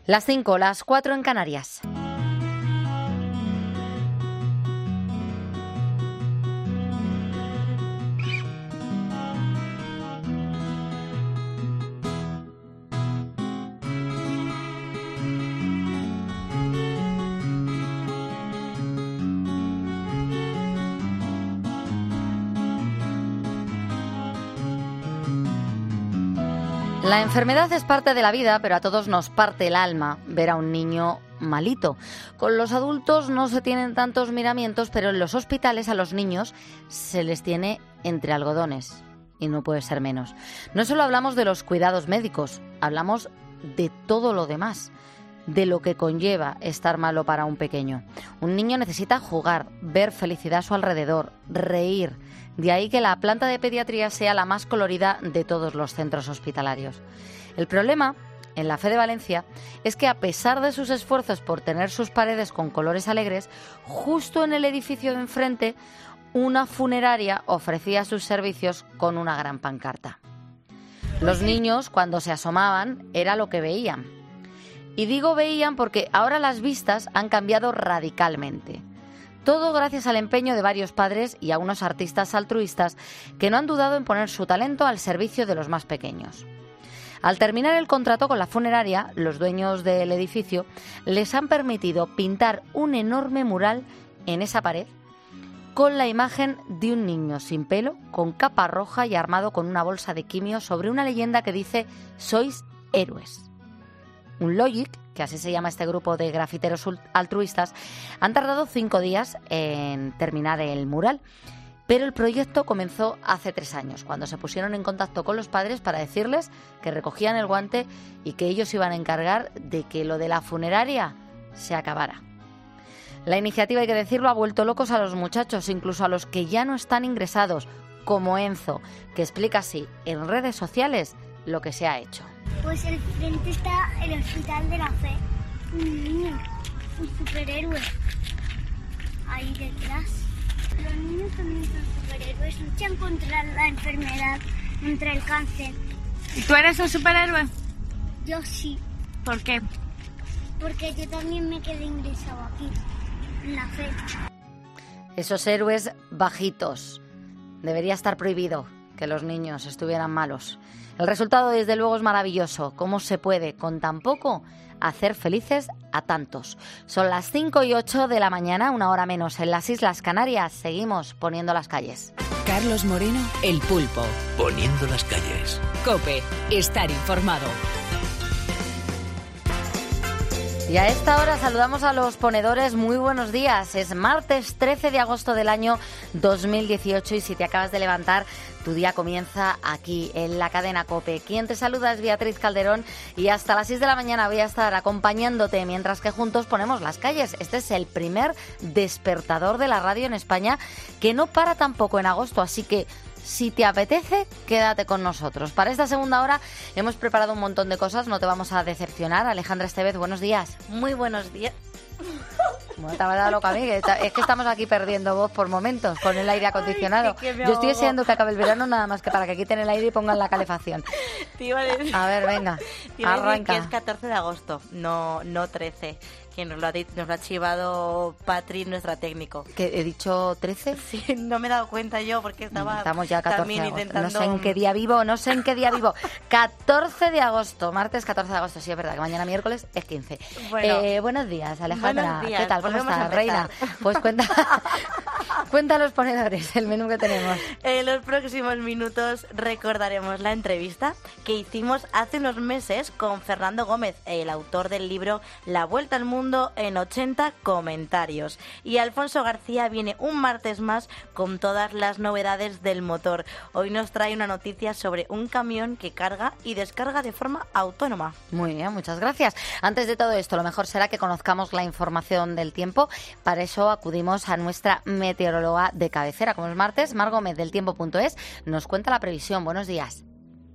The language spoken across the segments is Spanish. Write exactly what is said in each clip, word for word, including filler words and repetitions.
Las cinco, las cuatro en Canarias. La enfermedad es parte de la vida, pero a todos nos parte el alma ver a un niño malito. Con los adultos no se tienen tantos miramientos, pero en los hospitales a los niños se les tiene entre algodones. Y no puede ser menos. No solo hablamos de los cuidados médicos, hablamos de todo lo demás, de lo que conlleva estar malo para un pequeño. Un niño necesita jugar, ver felicidad a su alrededor, reír. De ahí que la planta de pediatría sea la más colorida de todos los centros hospitalarios. El problema, en la Fe de Valencia, es que a pesar de sus esfuerzos por tener sus paredes con colores alegres, justo en el edificio de enfrente, una funeraria ofrecía sus servicios con una gran pancarta. Los niños, cuando se asomaban, era lo que veían. Y digo veían porque ahora las vistas han cambiado radicalmente. Todo gracias al empeño de varios padres y a unos artistas altruistas que no han dudado en poner su talento al servicio de los más pequeños. Al terminar el contrato con la funeraria, los dueños del edificio les han permitido pintar un enorme mural en esa pared con la imagen de un niño sin pelo, con capa roja y armado con una bolsa de quimio sobre una leyenda que dice «Sois héroes». Un Logic, que así se llama este grupo de grafiteros altruistas, han tardado cinco días en terminar el mural. Pero el proyecto comenzó hace tres años, cuando se pusieron en contacto con los padres para decirles que recogían el guante y que ellos iban a encargar de que lo de la funeraria se acabara. La iniciativa, hay que decirlo, ha vuelto locos a los muchachos, incluso a los que ya no están ingresados, como Enzo, que explica así en redes sociales lo que se ha hecho. Pues al frente está el Hospital de la Fe, un niño, un superhéroe, ahí detrás. Los niños también son superhéroes, luchan contra la enfermedad, contra el cáncer. ¿Y tú eres un superhéroe? Yo sí. ¿Por qué? Porque yo también me quedé ingresado aquí, en la Fe. Esos héroes bajitos. Debería estar prohibido que los niños estuvieran malos. El resultado, desde luego, es maravilloso. ¿Cómo se puede, con tan poco, hacer felices a tantos? Son las cinco y ocho de la mañana, una hora menos en las Islas Canarias. Seguimos poniendo las calles. Carlos Moreno, El Pulpo. Poniendo las calles. COPE, estar informado. Y a esta hora saludamos a los ponedores. Muy buenos días. Es martes trece de agosto del año dos mil dieciocho y si te acabas de levantar, tu día comienza aquí, en la cadena COPE. Quien te saluda es Beatriz Calderón y hasta las seis de la mañana voy a estar acompañándote mientras que juntos ponemos las calles. Este es el primer despertador de la radio en España que no para tampoco en agosto, así que si te apetece, quédate con nosotros. Para esta segunda hora hemos preparado un montón de cosas, no te vamos a decepcionar. Alejandra Estevez, buenos días. Muy buenos días. Bueno, te ha dado loca a mí, que es que estamos aquí perdiendo voz por momentos con el aire acondicionado. Ay, Yo estoy deseando que acabe el verano nada más que para que quiten el aire y pongan la calefacción. Te iba a decir, a ver, venga, te iba a decir arranca. que es catorce de agosto, no, no trece. Que nos lo, ha, nos lo ha chivado Patri, nuestra técnico. ¿Que he dicho trece? Sí, no me he dado cuenta yo porque estaba Estamos ya catorce también de agosto. intentando... No sé en qué día vivo, no sé en qué día vivo. catorce de agosto, martes catorce de agosto, sí es verdad que mañana miércoles es quince. Bueno, eh, buenos días, Alejandra. Buenos días. ¿Qué tal? ¿Cómo Volvemos a estás, reina? Pues cuenta, cuenta a los ponedores el menú que tenemos. En los próximos minutos recordaremos la entrevista que hicimos hace unos meses con Fernando Gómez, el autor del libro La Vuelta al Mundo en ochenta comentarios. Y Alfonso García viene un martes más con todas las novedades del motor. Hoy nos trae una noticia sobre un camión que carga y descarga de forma autónoma. Muy bien, muchas gracias. Antes de todo esto, lo mejor será que conozcamos la información del tiempo. Para eso acudimos a nuestra meteoróloga de cabecera. Como es martes, Mar Gómez del tiempo punto es nos cuenta la previsión. Buenos días.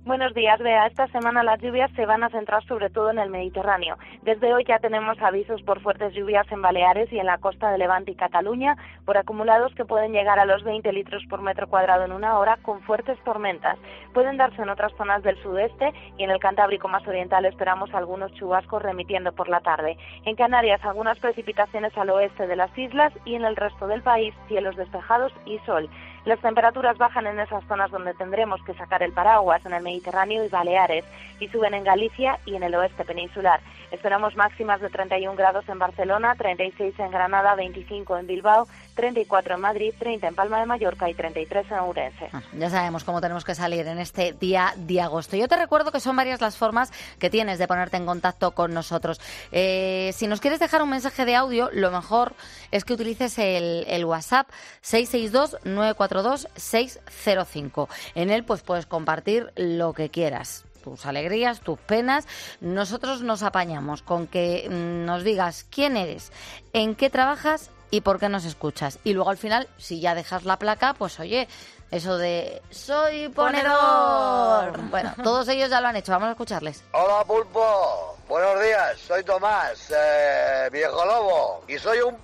Buenos días, Bea. Esta semana las lluvias se van a centrar sobre todo en el Mediterráneo. Desde hoy ya tenemos avisos por fuertes lluvias en Baleares y en la costa de Levante y Cataluña, por acumulados que pueden llegar a los veinte litros por metro cuadrado en una hora, con fuertes tormentas. Pueden darse en otras zonas del sudeste y en el Cantábrico más oriental esperamos algunos chubascos remitiendo por la tarde. En Canarias algunas precipitaciones al oeste de las islas y en el resto del país cielos despejados y sol. Las temperaturas bajan en esas zonas donde tendremos que sacar el paraguas, en el Mediterráneo y Baleares, y suben en Galicia y en el oeste peninsular. Esperamos máximas de treinta y un grados en Barcelona, treinta y seis en Granada, veinticinco en Bilbao, treinta y cuatro en Madrid, treinta en Palma de Mallorca y treinta y tres en Ourense. Ya sabemos cómo tenemos que salir en este día de agosto. Yo te recuerdo que son varias las formas que tienes de ponerte en contacto con nosotros. Eh, si nos quieres dejar un mensaje de audio, lo mejor es que utilices el, el WhatsApp seis seis dos nueve cuatro dos seis cero cinco. En él pues puedes compartir lo que quieras. Tus alegrías, tus penas. Nosotros nos apañamos con que mmm, nos digas quién eres, en qué trabajas y por qué nos escuchas. Y luego al final, si ya dejas la placa, pues oye, eso de soy ponedor. Bueno, todos ellos ya lo han hecho. Vamos a escucharles. Hola, Pulpo. Buenos días. Soy Tomás, eh, viejo lobo. Y soy un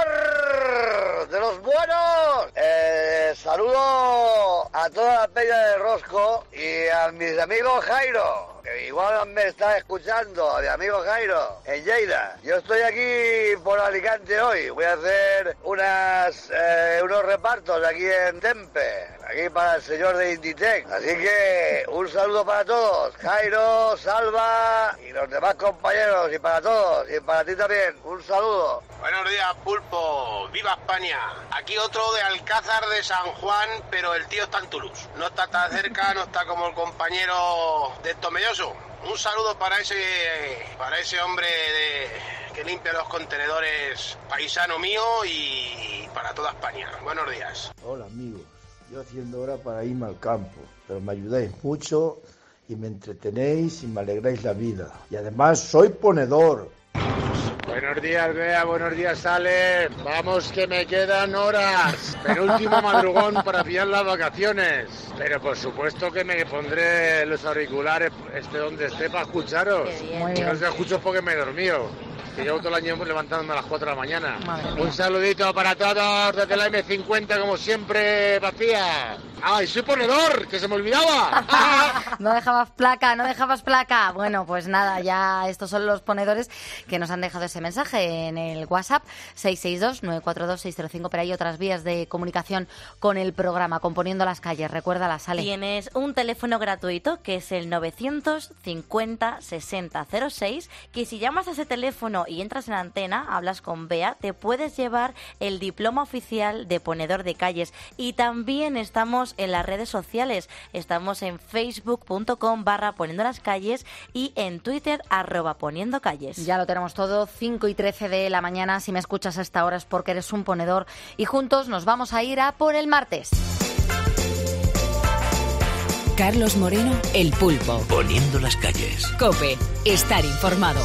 ponedor de los buenos. Eh, saludo a toda la peña del Rosco y a mis amigos Jairo, que igual me está escuchando, a mi amigo Jairo, en Lleida. Yo estoy aquí por Alicante hoy. Voy a hacer unas eh, unos repartos aquí en Tempe, aquí para el señor de Inditec. Así que un saludo para todos, Jairo, Salva y los demás compañeros, y para todos, y para ti también, un saludo. Buenos días, Pulpo, viva España. Aquí otro de Alcázar de San Juan, pero el tío está en Toulouse. No está tan cerca, no está como el compañero de Tomelloso. Un saludo para ese para ese hombre de, que limpia los contenedores, paisano mío, y para toda España. Buenos días. Hola, amigos. Yo haciendo hora para irme al campo, pero me ayudáis mucho y me entretenéis y me alegráis la vida. Y además soy ponedor. Buenos días, Bea, buenos días, Ale. Vamos que me quedan horas. Penúltimo madrugón para pillar las vacaciones. Pero por supuesto que me pondré los auriculares, esté donde esté, para escucharos. Que no os escucho porque me he dormido. Que llevo todo el año levantándome a las cuatro de la mañana. Un saludito para todos desde la eme cincuenta, como siempre, vacía. ¡Ay, soy ponedor! ¡Que se me olvidaba! No dejabas placa, no dejabas placa. Bueno, pues nada, ya estos son los ponedores que nos han dejado ese mensaje en el WhatsApp seis seis dos nueve cuatro dos seis cero cinco, pero hay otras vías de comunicación con el programa, Componiendo las Calles. Recuérdala, Sale. Tienes un teléfono gratuito que es el novecientos cincuenta sesenta cero seis, que si llamas a ese teléfono y entras en antena, hablas con Bea, te puedes llevar el diploma oficial de ponedor de calles. Y también estamos en las redes sociales. Estamos en facebook punto com barra poniendo las calles y en Twitter arroba poniendo calles. Ya lo tenemos todo, cinco y trece de la mañana. Si me escuchas a esta hora es porque eres un ponedor y juntos nos vamos a ir a por el martes. Carlos Moreno, El Pulpo. Poniendo las calles. COPE, estar informado.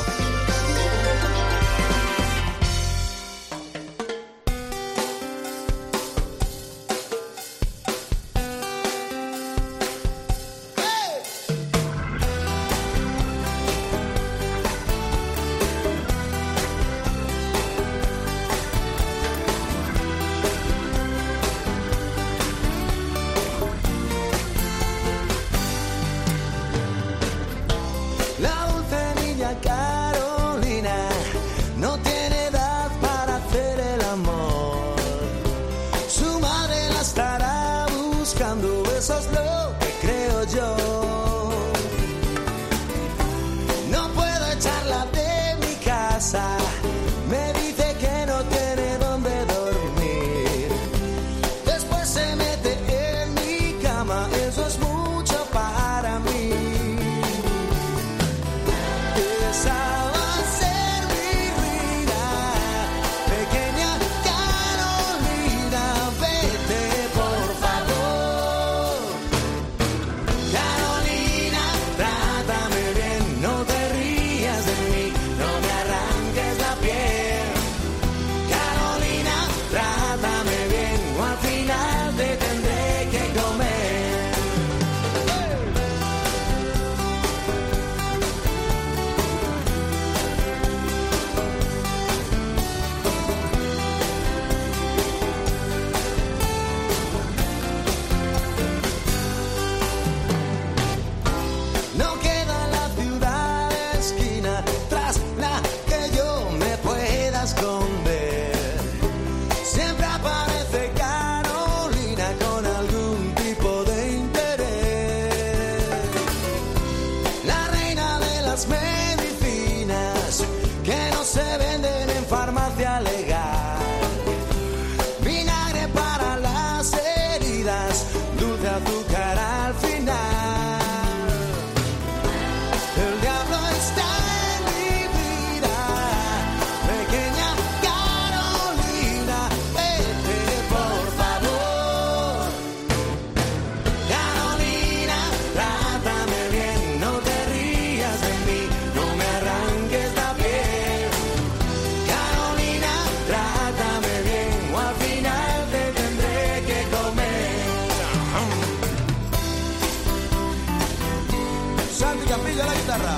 esquina tras la que yo me pueda esconder. Siempre aparece Carolina con algún tipo de interés. La reina de las medicinas que no se venden en farmacia legal. Vinagre para las heridas, dulce azúcar al final. El diablo está en mi vida, pequeña Carolina, vete por favor. Carolina, trátame bien, no te rías de mí, no me arranques la piel. Carolina, trátame bien, o al final te tendré que comer. Santi Campillo a la guitarra.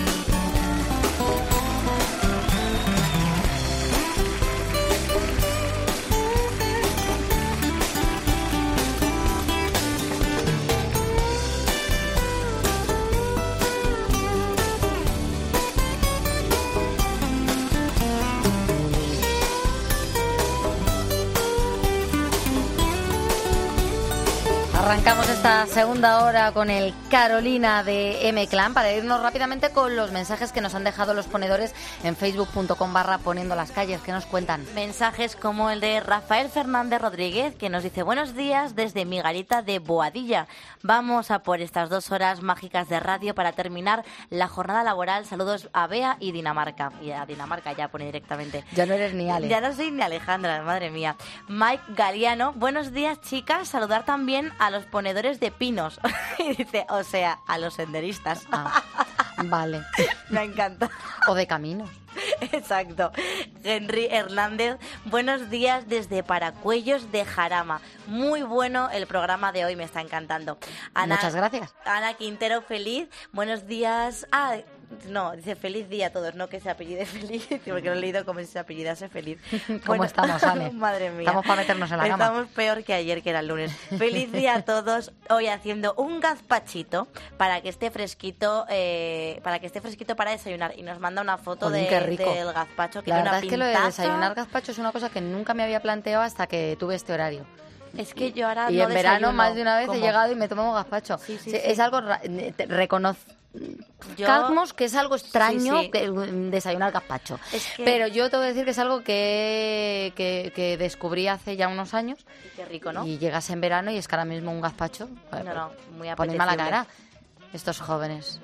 Arrancamos esta segunda hora con el Carolina de M-Clan para irnos rápidamente con los mensajes que nos han dejado los ponedores en facebook.com barra poniendo las calles. ¿Qué nos cuentan? Mensajes como el de Rafael Fernández Rodríguez, que nos dice: buenos días desde mi garita de Boadilla. Vamos a por estas dos horas mágicas de radio para terminar la jornada laboral. Saludos a Bea y Dinamarca. Y a Dinamarca ya pone directamente. Ya no eres ni Ale. Ya no soy ni Alejandra, madre mía. Mike Galiano: buenos días, chicas. Saludar también a los ponedores de pinos. Y dice, o sea, a los senderistas. Ah, vale. Me encanta. O de caminos. Exacto. Henry Hernández: buenos días desde Paracuellos de Jarama. Muy bueno el programa de hoy, me está encantando. Ana, Muchas gracias. Ana Quintero: feliz. Buenos días. Ah, no, dice feliz día a todos, no que se apellide feliz, porque lo he leído como si se apellidase feliz. ¿Cómo Bueno, estamos, Ale? Madre mía. Estamos para meternos en la cama. Estamos peor que ayer, que era el lunes. Feliz día a todos. Hoy haciendo un gazpachito para que esté fresquito, eh, para que esté fresquito para desayunar. Y nos manda una foto Jolín, de, qué rico. del gazpacho, que La tiene verdad una es que lo de pintaza. desayunar gazpacho es una cosa que nunca me había planteado hasta que tuve este horario. Es que yo ahora Y no en verano desayuno. más de una vez ¿Cómo? he llegado y me tomo un gazpacho. Sí, sí, Sí, sí. Es algo ra- te- reconoz- Yo- Calmos que es algo extraño Sí, sí. que mm, desayunar gazpacho. Es que- Pero yo te voy a decir que es algo que, que, que descubrí hace ya unos años. Y qué rico, ¿no? Y llegas en verano y es que ahora mismo un gazpacho. No, no, muy Ponen mala apetecible. cara estos jóvenes.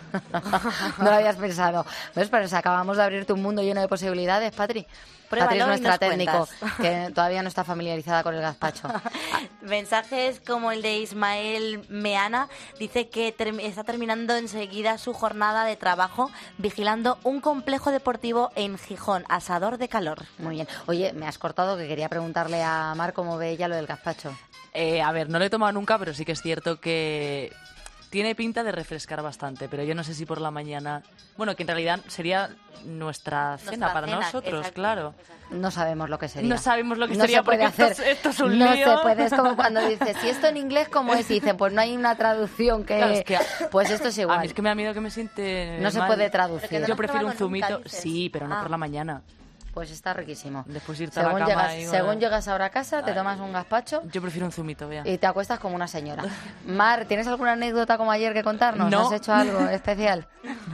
No lo habías pensado. ¿Ves? Pero si acabamos de abrirte un mundo lleno de posibilidades, Patri. Pruébalo Patri es y nuestra nos técnico, cuentas. que todavía no está familiarizada con el gazpacho. Mensajes como el de Ismael Meana, dice que term- está terminando enseguida su jornada de trabajo vigilando un complejo deportivo en Gijón, asador de calor. Muy bien. Oye, me has cortado que quería preguntarle a Mar cómo ve ella lo del gazpacho. Eh, a ver, no lo he tomado nunca, pero sí que es cierto que tiene pinta de refrescar bastante, pero yo no sé si por la mañana... Bueno, que en realidad sería nuestra cena Nuestra para cena, nosotros, exacto, claro. No sabemos lo que sería. No sabemos lo que No sería se puede porque esto, hacer. es- esto es un No lío. se puede. Es como cuando dices, si esto en inglés, ¿cómo es? Y dicen, pues no hay una traducción que... Claro, es que- Pues esto es igual. A mí es que me da miedo que me siente No se mal. puede traducir. Pero que no Yo has prefiero un probado nunca, zumito, dices. sí, pero no Ah. por la mañana. Pues está riquísimo. Después irte a la Según, cama llegas, y, bueno. según llegas ahora a casa, te Ay. tomas un gazpacho Yo prefiero un zumito, vea. y te acuestas como una señora. Mar, ¿tienes alguna anécdota como ayer que contarnos? No. ¿Has hecho algo especial?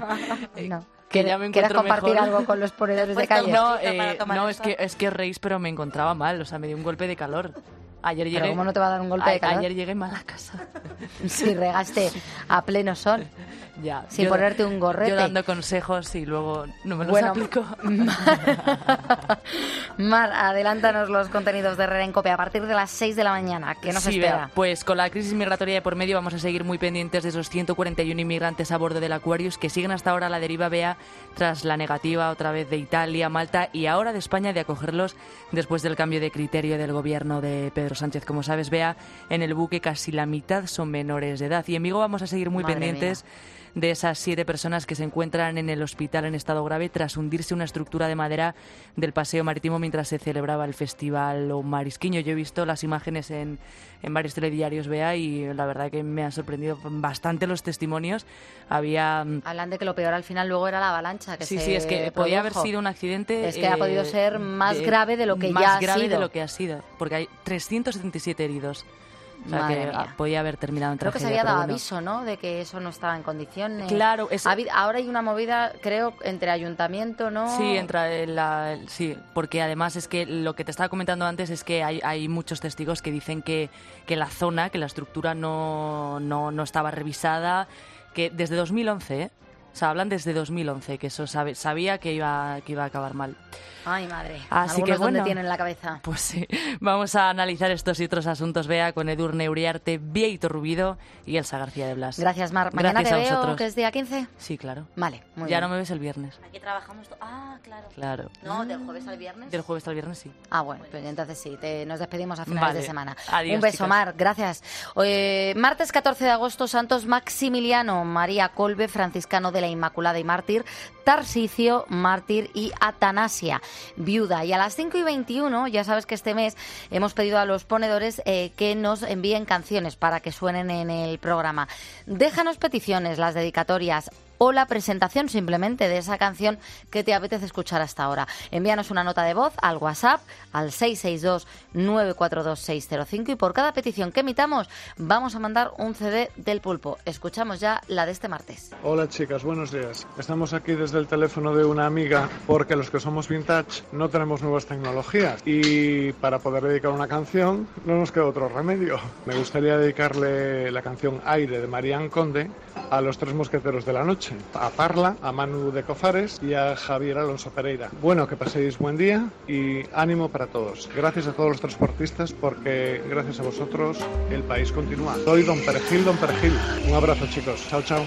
No. Que ya me ¿Quieres encuentro compartir mejor. algo con los ponedores de Pues calle? No, Para eh, tomar no el es sol. que es que reís, pero me encontraba mal, o sea, me dio un golpe de calor. Ayer Pero llegué. ¿cómo no te va a dar un golpe de a- calor? Ayer llegué mal a casa. Si regaste a pleno sol, Ya. sin yo- ponerte un gorrete. Yo dando consejos y luego no me los Bueno, aplico. Mar, Mar, adelántanos los contenidos de Herrera en Cope a partir de las seis de la mañana. ¿Qué nos Sí, espera? vea, pues con la crisis migratoria de por medio vamos a seguir muy pendientes de esos ciento cuarenta y uno inmigrantes a bordo del Aquarius que siguen hasta ahora a la deriva, Bea, tras la negativa otra vez de Italia, Malta y ahora de España de acogerlos después del cambio de criterio del gobierno de Pedro Sánchez. Como sabes, Bea, en el buque casi la mitad son menores de edad. Y en Vigo vamos a seguir muy Madre pendientes de esas siete personas que se encuentran en el hospital en estado grave tras hundirse una estructura de madera del paseo marítimo mientras se celebraba el festival o marisquiño. Yo he visto las imágenes en, en varios telediarios, Bea, y la verdad que me han sorprendido bastante los testimonios. Había... Hablan de que lo peor al final luego era la avalancha que Sí, se sí, es que produjo. podía haber sido un accidente... Es que ha podido ser más de- grave de lo que más ya ha grave sido. de lo que ha sido, porque hay trescientos setenta y siete heridos. O sea, Madre que mía. ah, podía haber terminado en Creo que se tragedia, había dado pero bueno. aviso, ¿no?, de que eso no estaba en condiciones. Claro, es- Ha habido- ahora hay una movida, creo, entre ayuntamiento, ¿no? Sí, entra en la, sí, porque además es que lo que te estaba comentando antes es que hay, hay muchos testigos que dicen que, que la zona, que la estructura no, no, no estaba revisada, que desde dos mil once, ¿eh? O sea, hablan desde dos mil once, que eso sabe, sabía que iba, que iba a acabar mal. Ay, madre. Así Algunos que bueno, donde tienen la cabeza. Pues sí, vamos a analizar estos y otros asuntos, Bea, con Edurne Uriarte, Bieito Rubido y Elsa García de Blas. Gracias, Mar. Mañana Gracias te a veo, vosotros. que es día quince. Sí, claro. Vale, muy ya bien. no me ves el viernes. Aquí trabajamos... to- Ah, claro. Claro. No, del jueves al viernes. Del jueves al viernes sí. Ah, bueno, pues entonces sí, te- nos despedimos a finales Vale. de semana. Adiós, Un beso, chicas. Mar, gracias. Eh, martes catorce de agosto, Santos Maximiliano, María Colbe, franciscano de la Inmaculada y mártir, Tarsicio, mártir, y Atanasia, viuda. Y a las cinco y veintiuno, ya sabes que este mes hemos pedido a los ponedores eh, que nos envíen canciones para que suenen en el programa. Déjanos peticiones, las dedicatorias o la presentación simplemente de esa canción que te apetece escuchar hasta ahora. Envíanos una nota de voz al WhatsApp al seis seis dos, nueve cuatro dos, seis cero cinco y por cada petición que emitamos vamos a mandar un C D del Pulpo. Escuchamos ya la de este martes. Hola chicas, buenos días. Estamos aquí desde el teléfono de una amiga porque los que somos vintage no tenemos nuevas tecnologías y para poder dedicar una canción no nos queda otro remedio. Me gustaría dedicarle la canción Aire de Marián Conde a los tres mosqueteros de la noche, a Parla, a Manu de Cofares y a Javier Alonso Pereira. Bueno, que paséis buen día y ánimo para todos. Gracias a todos los transportistas porque gracias a vosotros el país continúa. Soy Don Perejil, Don Perejil. Un abrazo chicos, chao chao.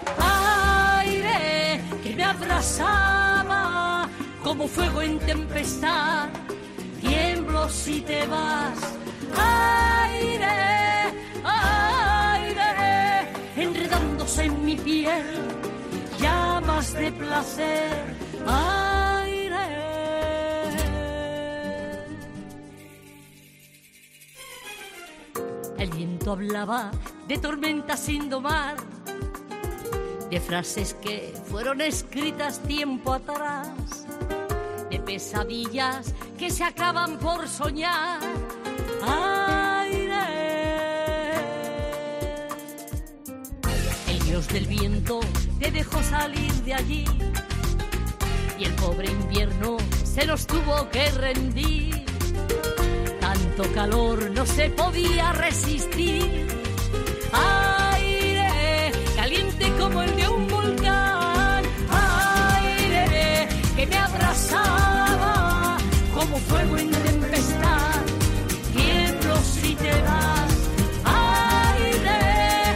Aire que me abrazaba como fuego en tempestad, tiemblo si te vas. Aire, aire, enredándose en mi piel, llamas de placer. Aire. El viento hablaba de tormentas sin domar, de frases que fueron escritas tiempo atrás, de pesadillas que se acaban por soñar. Aire. El dios del viento te dejó salir de allí y el pobre invierno se nos tuvo que rendir. Tanto calor no se podía resistir. Aire, caliente como el de un volcán. Aire, que me abrazaba como fuego en tempestad. Tiemblo si te vas. Aire,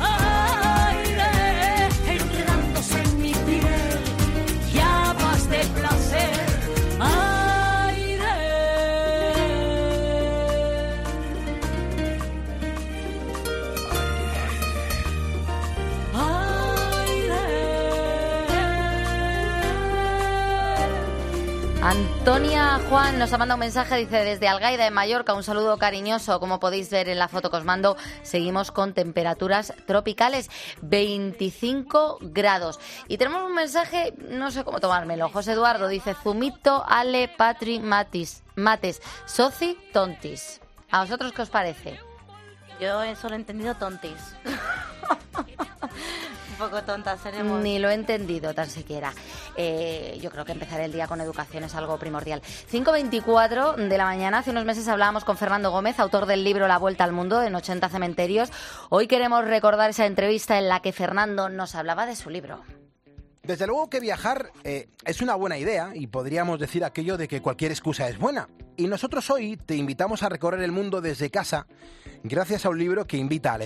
aire, enredándose en mi piel, llamas de placer. Antonia Juan nos ha mandado un mensaje, dice desde Algaida, en Mallorca, un saludo cariñoso. Como podéis ver en la foto que os mando, seguimos con temperaturas tropicales, veinticinco grados. Y tenemos un mensaje, no sé cómo tomármelo. José Eduardo dice, Zumito, Ale, Patri, Matis, Mates, Soci, Tontis. ¿A vosotros qué os parece? Yo solo he entendido tontis. Un poco tontas seremos. Ni lo he entendido tan siquiera. Eh, yo creo que empezar el día con educación es algo primordial. cinco veinticuatro de la mañana. Hace unos meses hablábamos con Fernando Gómez, autor del libro La Vuelta al Mundo, en ochenta cementerios. Hoy queremos recordar esa entrevista en la que Fernando nos hablaba de su libro. Desde luego que viajar eh, es una buena idea y podríamos decir aquello de que cualquier excusa es buena. Y nosotros hoy te invitamos a recorrer el mundo desde casa gracias a un libro que invita a leer.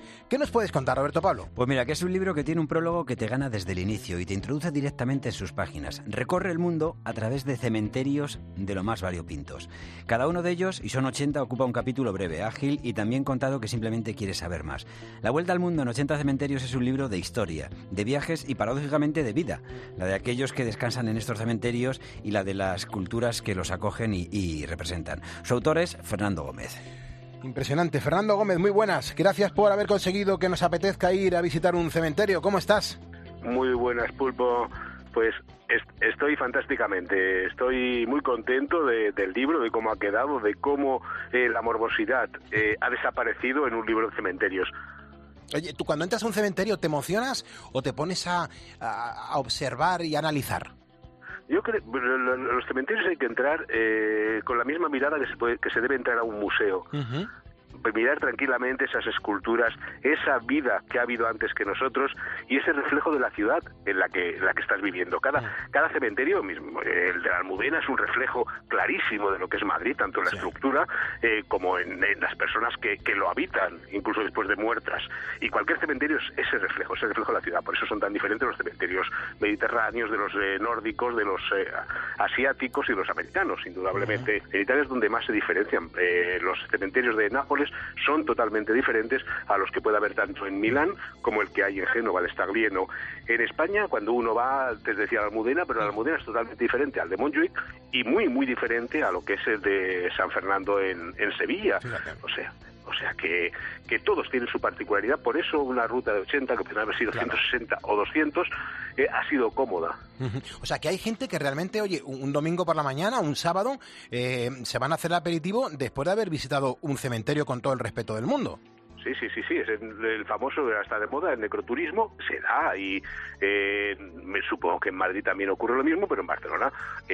¿Qué nos puedes contar, Roberto Pablo? Pues mira, que es un libro que tiene un prólogo que te gana desde el inicio y te introduce directamente en sus páginas. Recorre el mundo a través de cementerios de lo más variopintos. Cada uno de ellos, y son ochenta, ocupa un capítulo breve, ágil y también contado que simplemente quieres saber más. La Vuelta al Mundo en ochenta cementerios es un libro de historia, de viajes y paradójicamente de vida. La de aquellos que descansan en estos cementerios y la de las culturas que los acogen y, y representan. Su autor es Fernando Gómez. Impresionante. Fernando Gómez, muy buenas. Gracias por haber conseguido que nos apetezca ir a visitar un cementerio. ¿Cómo estás? Muy buenas, Pulpo. Pues est- estoy fantásticamente. Estoy muy contento de, del libro, de cómo ha quedado, de cómo eh, la morbosidad eh, ha desaparecido en un libro de cementerios. Oye, ¿tú cuando entras a un cementerio te emocionas o te pones a, a, a observar y a analizar? Yo creo que los cementerios hay que entrar eh, con la misma mirada que se, puede, que se debe entrar a un museo. Uh-huh. Mirar tranquilamente esas esculturas, esa vida que ha habido antes que nosotros y ese reflejo de la ciudad en la que, en la que estás viviendo. Cada, cada cementerio, mismo, el de la Almudena, es un reflejo clarísimo de lo que es Madrid, tanto en la sí. estructura eh, como en, en las personas que, que lo habitan, incluso después de muertas. Y cualquier cementerio es ese reflejo, ese reflejo de la ciudad. Por eso son tan diferentes los cementerios mediterráneos, de los eh, nórdicos, de los eh, asiáticos y de los americanos, indudablemente. Uh-huh. En Italia es donde más se diferencian. Eh, los cementerios de Nápoles son totalmente diferentes a los que puede haber tanto en Milán como el que hay en Génova, el Staglieno. En España, cuando uno va, te decía la Almudena, pero la Almudena es totalmente diferente al de Montjuïc y muy, muy diferente a lo que es el de San Fernando en, en Sevilla. Fíjate. O sea... O sea que, que todos tienen su particularidad, por eso una ruta de ochenta, que podría haber sido claro. ciento sesenta o doscientos, eh, ha sido cómoda. Uh-huh. O sea que hay gente que realmente, oye, un domingo por la mañana, un sábado, eh, se van a hacer el aperitivo después de haber visitado un cementerio con todo el respeto del mundo. Sí, sí, sí, sí, es el, el famoso, hasta de moda, el necroturismo, se da y eh, me supongo que en Madrid también ocurre lo mismo, pero en Barcelona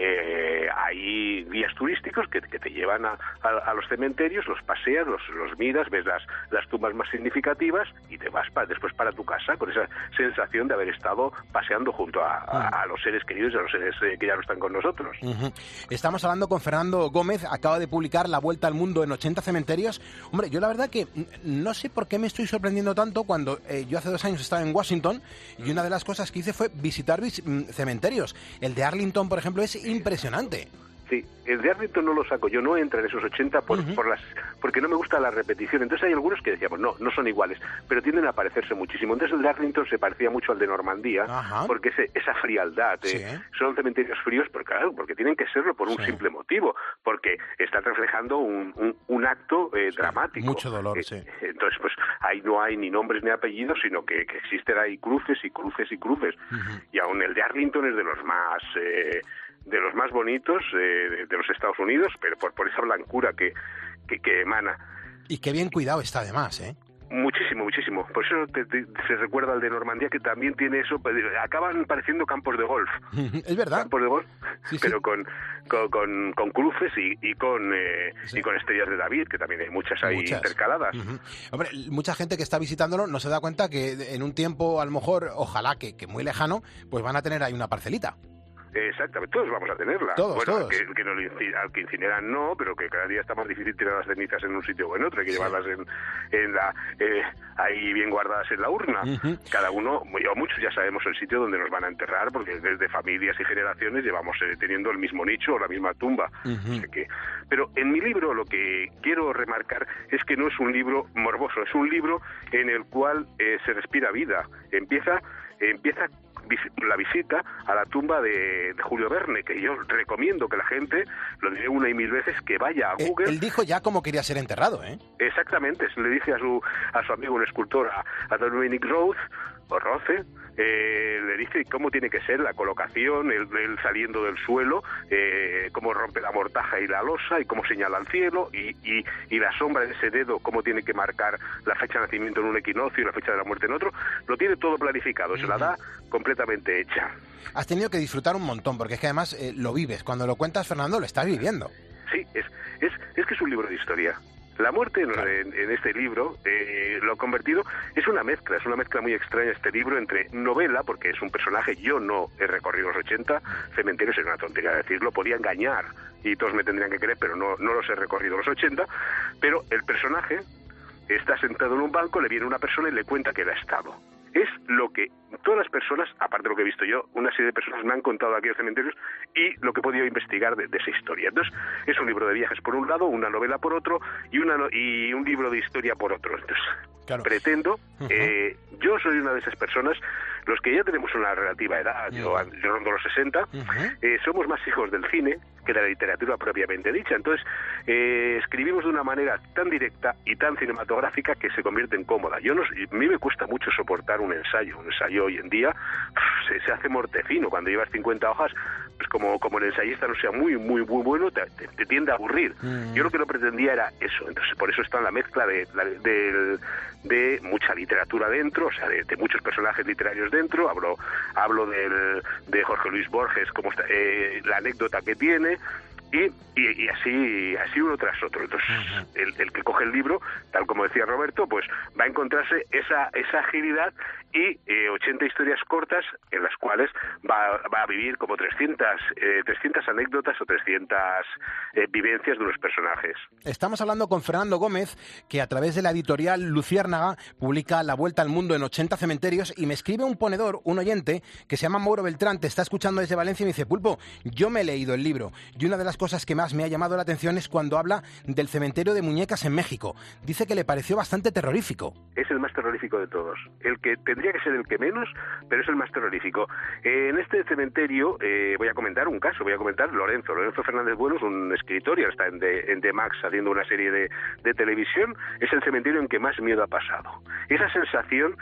eh, hay guías turísticos que, que te llevan a, a, a los cementerios, los paseas, los, los miras, ves las, las tumbas más significativas y te vas pa, después para tu casa con esa sensación de haber estado paseando junto a, a, a los seres queridos y a los seres eh, que ya no están con nosotros. Uh-huh. Estamos hablando con Fernando Gómez, acaba de publicar La Vuelta al Mundo en ochenta cementerios. Hombre, yo la verdad que no sé No sé por qué me estoy sorprendiendo tanto cuando eh, yo hace dos años estaba en Washington y una de las cosas que hice fue visitar vis- cementerios. El de Arlington, por ejemplo, es impresionante. Sí, el de Arlington no lo saco, yo no entro en esos ochenta por, uh-huh. por las, porque no me gusta la repetición. Entonces hay algunos que decíamos, no, no son iguales, pero tienden a parecerse muchísimo. Entonces el de Arlington se parecía mucho al de Normandía, uh-huh. porque ese, esa frialdad, sí. eh, son cementerios fríos, pero claro, porque tienen que serlo por un sí. simple motivo, porque están reflejando un, un, un acto eh, sí. dramático. Mucho dolor, eh, sí. Entonces, pues ahí no hay ni nombres ni apellidos, sino que, que existen ahí cruces y cruces y cruces. Uh-huh. Y aún el de Arlington es de los más... Eh, de los más bonitos eh, de, de los Estados Unidos, pero por, por esa blancura que, que, que emana. Y qué bien cuidado está además, ¿eh? Muchísimo, muchísimo. Por eso te, te, se recuerda al de Normandía, que también tiene eso. Acaban pareciendo campos de golf. Es verdad. Campos de golf, sí, pero sí. Con, con, con, con cruces y, y, con, eh, sí. y con estrellas de David, que también hay muchas ahí muchas. intercaladas. Uh-huh. Hombre, mucha gente que está visitándolo no se da cuenta que en un tiempo, a lo mejor, ojalá que, que muy lejano, pues van a tener ahí una parcelita. Exactamente, todos vamos a tenerla. Todos, bueno, todos. Que, que no, al que incineran no, pero que cada día está más difícil tirar las cenizas en un sitio o en otro, hay que sí. llevarlas en, en la, eh, ahí bien guardadas en la urna. Uh-huh. Cada uno, o muchos ya sabemos el sitio donde nos van a enterrar, porque desde familias y generaciones llevamos eh, teniendo el mismo nicho o la misma tumba. Uh-huh. O sea que, pero en mi libro lo que quiero remarcar es que no es un libro morboso, es un libro en el cual eh, se respira vida. Empieza, eh, empieza la visita a la tumba de, de Julio Verne, que yo recomiendo que la gente, lo diré una y mil veces, que vaya a Google. Él dijo ya cómo quería ser enterrado, ¿eh? Exactamente, le dice a su a su amigo, un escultor, a, a Dominic Roth, o Roce, eh, le dice cómo tiene que ser la colocación, el, el saliendo del suelo, eh, cómo rompe la mortaja y la losa, y cómo señala al cielo, y, y, y la sombra de ese dedo, cómo tiene que marcar la fecha de nacimiento en un equinoccio y la fecha de la muerte en otro. Lo tiene todo planificado, se la da completamente hecha. Has tenido que disfrutar un montón, porque es que además eh, lo vives. Cuando lo cuentas, Fernando, lo estás viviendo. Sí, es, es, es que es un libro de historia. La muerte en, en, en este libro, eh, lo convertido, es una mezcla, es una mezcla muy extraña este libro entre novela, porque es un personaje, yo no he recorrido los ochenta, cementerios es una tontería decirlo, podía engañar y todos me tendrían que creer, pero no, no los he recorrido los ochenta, pero el personaje está sentado en un banco, le viene una persona y le cuenta que él ha estado. Es lo que todas las personas, aparte de lo que he visto yo, una serie de personas me han contado aquí en los cementerios y lo que he podido investigar de, de esa historia. Entonces, es un libro de viajes por un lado, una novela por otro y, una no- y un libro de historia por otro. Entonces, claro. pretendo, uh-huh. eh, yo soy una de esas personas, los que ya tenemos una relativa edad, uh-huh. yo, yo rondo los sesenta, uh-huh. eh, somos más hijos del cine que de la literatura propiamente dicha. Entonces, eh, escribimos de una manera tan directa y tan cinematográfica que se convierte en cómoda. Yo no, a mí me cuesta mucho soportar un ensayo. Un ensayo hoy en día se, se hace mortecino. Cuando llevas cincuenta hojas, pues como, como el ensayista no sea muy, muy, muy bueno, te, te, te tiende a aburrir. Mm. Yo lo que no pretendía era eso. Entonces, por eso está en la mezcla de, de, de, de mucha literatura dentro, o sea, de, de muchos personajes literarios dentro. Hablo, hablo del, de Jorge Luis Borges, como está, eh, la anécdota que tiene. Y, y, y así así uno tras otro. Entonces, uh-huh. el, el que coge el libro, tal como decía Roberto, pues va a encontrarse esa esa agilidad y eh, ochenta historias cortas en las cuales va, va a vivir como trescientas, eh, trescientas anécdotas o trescientas eh, vivencias de unos personajes. Estamos hablando con Fernando Gómez, que a través de la editorial Luciérnaga publica La Vuelta al Mundo en ochenta cementerios, y me escribe un ponedor, un oyente, que se llama Mauro Beltrán, te está escuchando desde Valencia y me dice: Pulpo, yo me he leído el libro y una de las cosas que más me ha llamado la atención es cuando habla del cementerio de muñecas en México. Dice que le pareció bastante terrorífico. Es el más terrorífico de todos. El que tendría que ser el que menos, pero es el más terrorífico. Eh, en este cementerio eh, voy a comentar un caso, voy a comentar Lorenzo. Lorenzo Fernández Bueno es un escritor y ahora está en The, en The Max haciendo una serie de, de televisión. Es el cementerio en que más miedo ha pasado. Esa sensación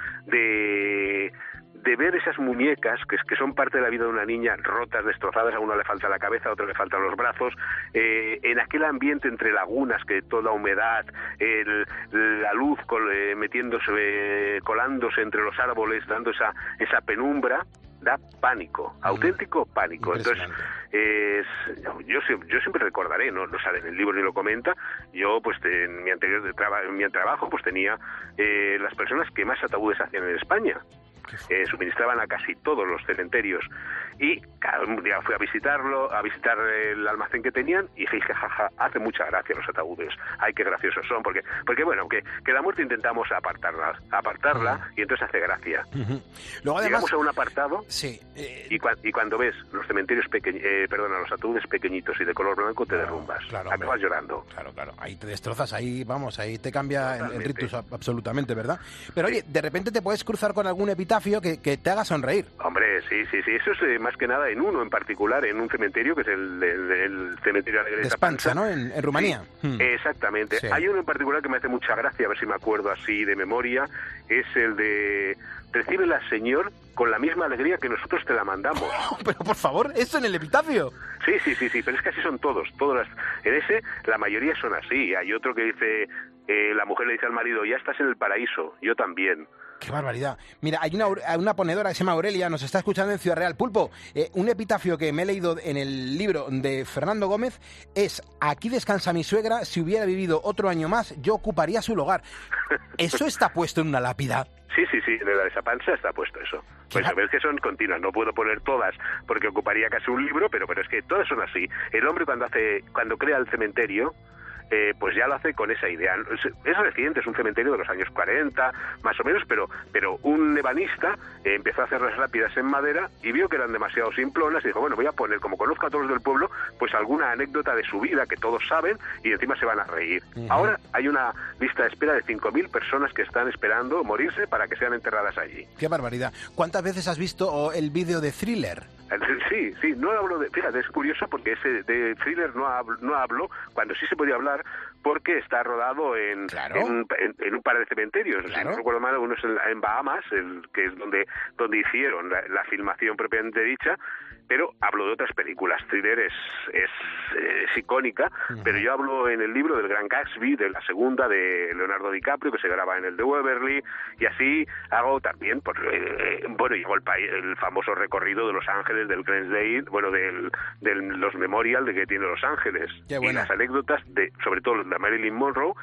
de... de ver esas muñecas que, que son parte de la vida de una niña, rotas, destrozadas, a uno le falta la cabeza, a otro le faltan los brazos, eh, en aquel ambiente entre lagunas, que toda la humedad, el, la luz col, eh, metiéndose, eh, colándose entre los árboles, dando esa, esa penumbra, da pánico, auténtico pánico. Entonces, es, yo, yo siempre recordaré, no, no sale en el libro ni lo comenta, yo pues en mi anterior de traba, en mi trabajo pues tenía eh, las personas que más ataúdes hacían en España. Eh, suministraban a casi todos los cementerios y cada día fui a visitarlo, a visitar el almacén que tenían y dije, jaja, hace mucha gracia los ataúdes, ay, qué graciosos son, porque porque bueno, que, que la muerte intentamos apartarla, apartarla uh-huh. y entonces hace gracia. Uh-huh. Luego, además, llegamos a un apartado sí, eh... y, cua- y cuando ves los cementerios pequeños, eh, perdona, los ataúdes pequeñitos y de color blanco, te claro, derrumbas, claro, acabas hombre. llorando. Claro, claro, ahí te destrozas, ahí vamos, ahí te cambia el, el ritus absolutamente, ¿verdad? Pero oye, de repente te puedes cruzar con algún epitafio que, que te haga sonreír. Hombre, sí, sí, sí, eso es eh, más que nada en uno en particular, en un cementerio que es el, el, el cementerio de Despansa, ¿no? En, en Rumanía. Sí, hmm. Exactamente. Sí. Hay uno en particular que me hace mucha gracia, a ver si me acuerdo así de memoria, es el de recíbela, Señor, con la misma alegría que nosotros te la mandamos. Oh, pero por favor, ¿eso en el epitafio? Sí, sí, sí, sí, pero es que así son todos, todas las, en ese la mayoría son así. Hay otro que dice, eh, la mujer le dice al marido, ya estás en el paraíso, yo también. ¡Qué barbaridad! Mira, hay una, una ponedora que se llama Aurelia, nos está escuchando en Ciudad Real. Pulpo, eh, un epitafio que me he leído en el libro de Fernando Gómez es: aquí descansa mi suegra, si hubiera vivido otro año más, yo ocuparía su lugar. ¿Eso está puesto en una lápida? Sí, sí, sí, en la de esa panza está puesto eso. Pues a ver que son continuas, no puedo poner todas porque ocuparía casi un libro, pero, pero es que todas son así. El hombre cuando hace, cuando crea el cementerio, Eh, pues ya lo hace con esa idea. Es, es reciente, es un cementerio de los años cuarenta, más o menos, pero pero un ebanista eh, empezó a hacer las lápidas en madera y vio que eran demasiado simplonas y dijo, bueno, voy a poner, como conozco a todos del pueblo, pues alguna anécdota de su vida que todos saben y encima se van a reír. Uh-huh. Ahora hay una lista de espera de cinco mil personas que están esperando morirse para que sean enterradas allí. ¡Qué barbaridad! ¿Cuántas veces has visto el vídeo de Thriller? Sí, sí, no hablo de... Fíjate, es curioso porque ese de Thriller no hablo, no hablo cuando sí se podía hablar porque está rodado en, claro. en, en, en un par de cementerios. Claro. Si no recuerdo mal, uno es en, en Bahamas, el, que es donde, donde hicieron la, la filmación propiamente dicha, pero hablo de otras películas. Thriller es, es, es icónica, uh-huh. pero yo hablo en el libro del Gran Gatsby, de la segunda de Leonardo DiCaprio, que se graba en el de Waverly, y así hago también, por, eh, bueno, llevo el, el famoso recorrido de Los Ángeles, del Glensdale, bueno, del, del los Memorial de que tiene Los Ángeles, y las anécdotas de, sobre todo de Marilyn Monroe,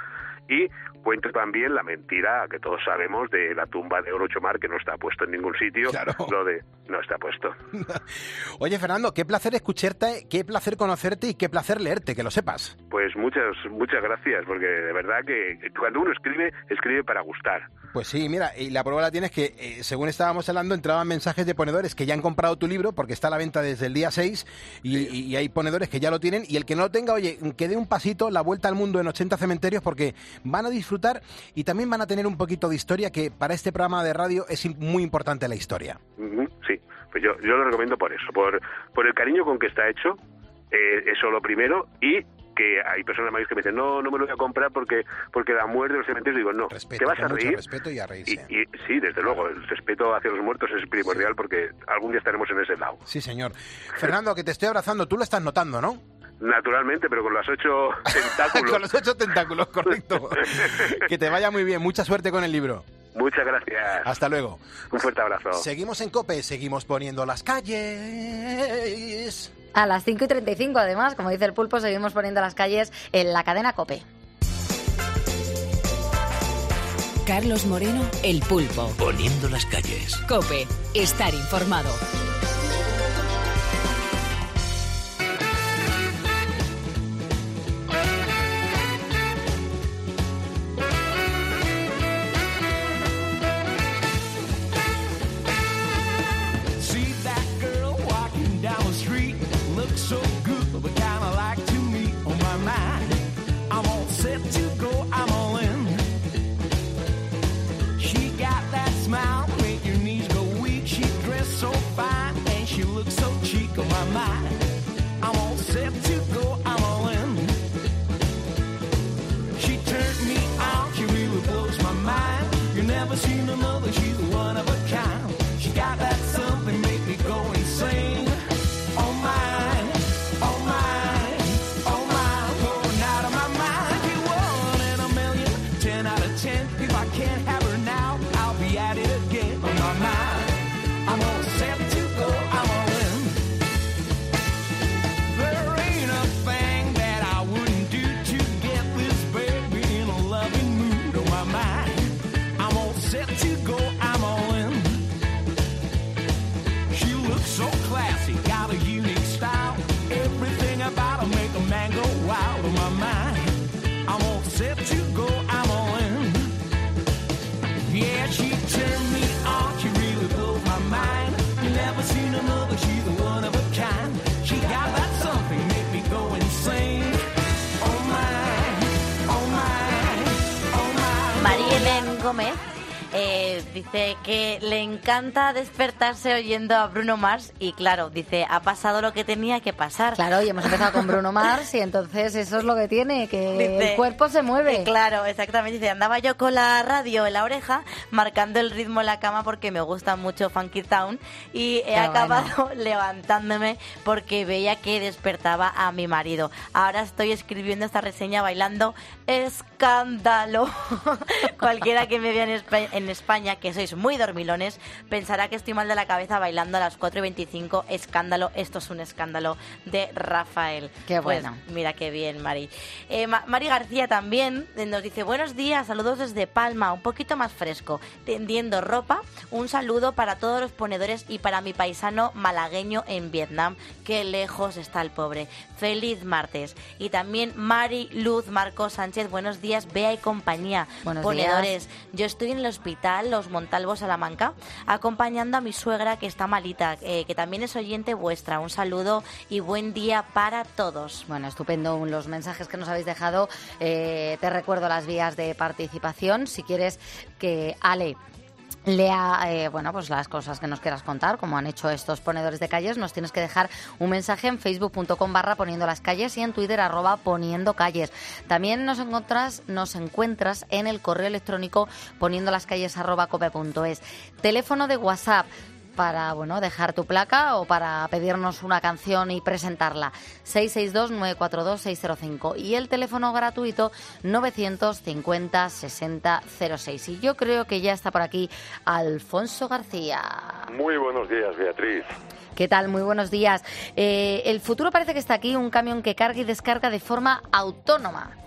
y cuento también la mentira que todos sabemos de la tumba de Groucho Marx, que no está puesto en ningún sitio. Claro. Lo de no está puesto. Oye, Fernando, qué placer escucharte, qué placer conocerte y qué placer leerte, que lo sepas. Pues muchas muchas gracias, porque de verdad que cuando uno escribe, escribe para gustar. Pues sí, mira, y la prueba la tienes que, eh, según estábamos hablando, entraban mensajes de ponedores que ya han comprado tu libro, porque está a la venta desde el día seis, y, sí. y, y hay ponedores que ya lo tienen, y el que no lo tenga, oye, que dé un pasito, la vuelta al mundo en ochenta cementerios, porque van a disfrutar y también van a tener un poquito de historia, que para este programa de radio es muy importante la historia. Uh-huh, sí, pues yo, yo lo recomiendo por eso, por, por el cariño con que está hecho, eh, eso lo primero, y que hay personas mayores que me dicen, no, no me lo voy a comprar porque porque la muerte de los cementerios. Digo, no, respeto, te vas a reír. Respeto y a reírse. Y, y, sí, desde luego, el respeto hacia los muertos es primordial, porque algún día estaremos en ese lado. Sí, señor. Fernando, que te estoy abrazando, tú lo estás notando, ¿no? Naturalmente, pero con los ocho tentáculos. Con los ocho tentáculos, correcto. Que te vaya muy bien, mucha suerte con el libro. Muchas gracias. Hasta luego. Un fuerte abrazo. Seguimos en COPE, seguimos poniendo las calles. A las cinco y treinta y cinco, además, como dice el Pulpo, seguimos poniendo las calles en la cadena COPE. Carlos Moreno, el Pulpo. Poniendo las calles. COPE, estar informado. So good, but kinda like to me on my mind. I'm all set to go, I'm all in. She got that smile, make your knees go weak. She dressed so fine and she looks so chic on my mind. I'm all set to go, I'm all in. She turned me on, she really blows my mind. You never seen another, she's one of a kind. She got that something make me go insane. Oh my. Gómez eh, dice que le encanta despertarse oyendo a Bruno Mars y claro, dice, ha pasado lo que tenía que pasar. Claro, y hemos empezado con Bruno Mars y entonces eso es lo que tiene, que dice, el cuerpo se mueve. Eh, claro, exactamente. Dice, andaba yo con la radio en la oreja marcando el ritmo en la cama porque me gusta mucho Funky Town y he Qué acabado bueno. levantándome porque veía que despertaba a mi marido. Ahora estoy escribiendo esta reseña bailando escándalo. Cualquiera que me vea en España, en España, que sois muy dormilones, pensará que estoy mal de la cabeza bailando a las cuatro y veinticinco. Escándalo, esto es un escándalo de Rafael. Qué bueno. Pues, mira qué bien, Mari. Eh, Ma- Mari García también nos dice, buenos días, saludos desde Palma, un poquito más fresco, tendiendo ropa. Un saludo para todos los ponedores y para mi paisano malagueño en Vietnam, que lejos está el pobre. Feliz martes. Y también Mari Luz Marcos Sánchez, buenos días, Bea y compañía. Buenos ponedores. días. Yo estoy en el hospital Los Montalvos, Salamanca, acompañando a mi suegra que está malita, eh, que también es oyente vuestra. Un saludo y buen día para todos. Bueno, estupendo los mensajes que nos habéis dejado. Eh, te recuerdo las vías de participación. Si quieres que Ale lea eh, bueno, pues las cosas que nos quieras contar, como han hecho estos ponedores de calles, nos tienes que dejar un mensaje en facebook.com barra poniendo las calles y en Twitter arroba poniendo calles. También nos encuentras, nos encuentras en el correo electrónico poniendo las calles arroba cope punto es. Teléfono de WhatsApp para, bueno, dejar tu placa o para pedirnos una canción y presentarla. seis seis dos, nueve cuatro dos, seis cero cinco y el teléfono gratuito novecientos cincuenta, sesenta, cero seis. Y yo creo que ya está por aquí Alfonso García. Muy buenos días, Beatriz. ¿Qué tal? Muy buenos días. Eh, el futuro parece que está aquí, un camión que carga y descarga de forma autónoma.